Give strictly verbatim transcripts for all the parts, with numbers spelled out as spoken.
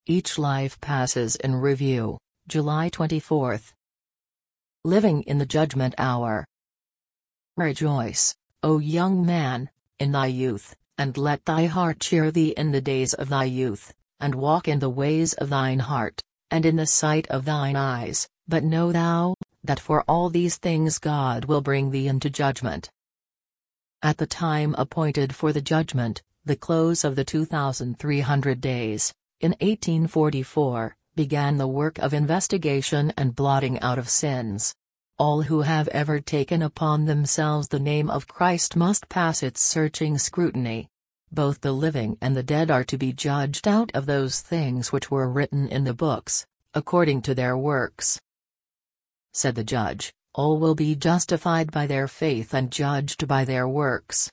Each life passes in review. July twenty-fourth. Living in the Judgment Hour. Rejoice, O young man, in thy youth, and let thy heart cheer thee in the days of thy youth, and walk in the ways of thine heart, and in the sight of thine eyes, but know thou, that for all these things God will bring thee into judgment. At the time appointed for the judgment, the close of the two thousand three hundred days, in eighteen forty-four, began the work of investigation and blotting out of sins. All who have ever taken upon themselves the name of Christ must pass its searching scrutiny. Both the living and the dead are to be judged out of those things which were written in the books, according to their works. Said the judge, all will be justified by their faith and judged by their works.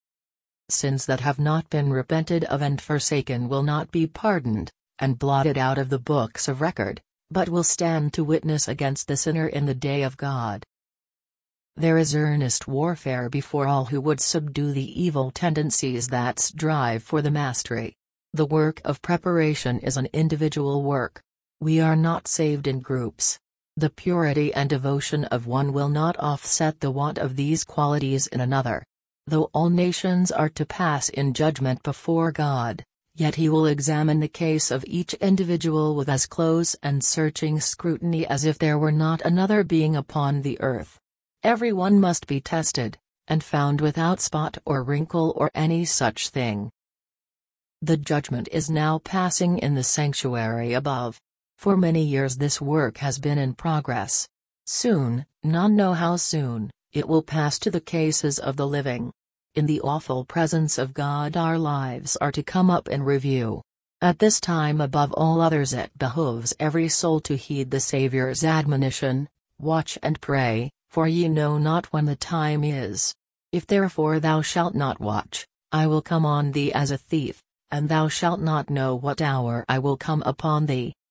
Sins that have not been repented of and forsaken will not be pardoned, and blotted out of the books of record, but will stand to witness against the sinner in the day of God. There is earnest warfare before all who would subdue the evil tendencies that strive for the mastery. The work of preparation is an individual work. We are not saved in groups. The purity and devotion of one will not offset the want of these qualities in another. Though all nations are to pass in judgment before God, yet he will examine the case of each individual with as close and searching scrutiny as if there were not another being upon the earth. Everyone must be tested, and found without spot or wrinkle or any such thing. The judgment is now passing in the sanctuary above. For many years this work has been in progress. Soon, none know how soon, it will pass to the cases of the living. In the awful presence of God our lives are to come up in review. At this time above all others it behooves every soul to heed the Saviour's admonition, watch and pray, for ye know not when the time is. If therefore thou shalt not watch, I will come on thee as a thief, and thou shalt not know what hour I will come upon thee.